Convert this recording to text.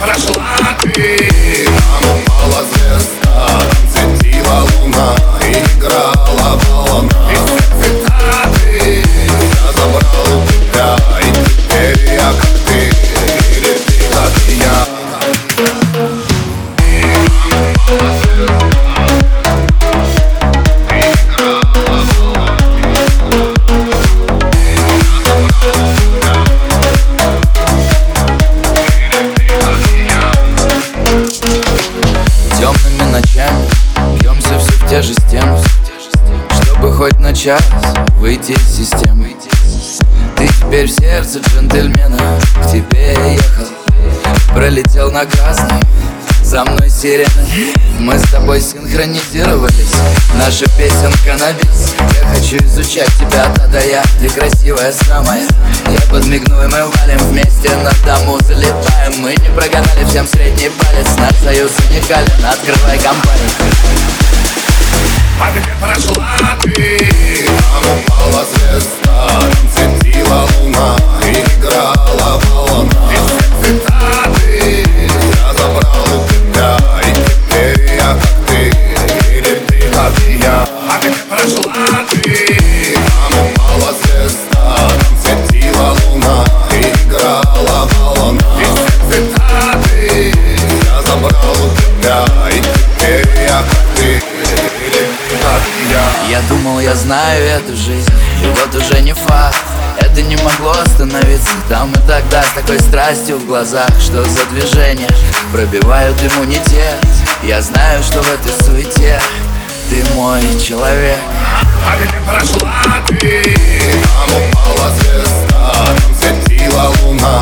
прошла ты. Там упала звезда, там светила луна и играла волна. И все цитаты я забрал у тебя, и теперь я как ты, или ты как я. Темными ночами бьемся все в те же стены, чтобы хоть на час выйти из системы. Ты теперь в сердце джентльмена, к тебе я ехал, пролетел на красный, за мной сирена. Мы с тобой синхронизировались, наша песенка на бис. Я хочу изучать тебя от А до Я, ты красивая самая. Я подмигну и мы валим вместе, на дому залетаем. Мы не прогадали, всем средний палец, наш союз уникален, открывай компанию. А где прошла ты? Там упала звезда, там светила луна и играла волна. И все цитаты я забрал у тебя, и теперь я как ты, или ты как я. А где прошла ты? Там упала звезда, там светила луна и играла волна. И все цитаты я забрал у тебя, и теперь я как ты. Я думал, я знаю эту жизнь, и вот уже не факт. Это не могло остановиться там и тогда, с такой страстью в глазах. Что за движения пробивают иммунитет? Я знаю, что в этой суете ты мой человек. А где прошла ты? Там упала звезда, там светила луна